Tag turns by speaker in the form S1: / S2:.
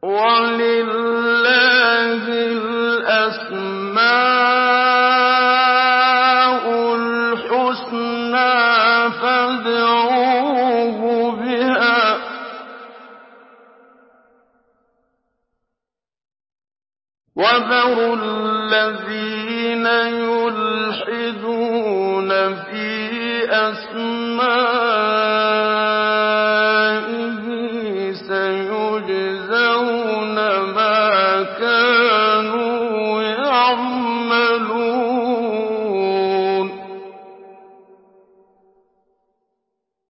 S1: وَلِلَّهِ الْأَسْمَاءُ الْحُسْنَىٰ فَادْعُوهُ بِهَا ۖ وَذَرُوا الَّذِينَ يُلْحِدُونَ فِي أَسْمَائِهِ ۖ سَيُجْزَوْنَ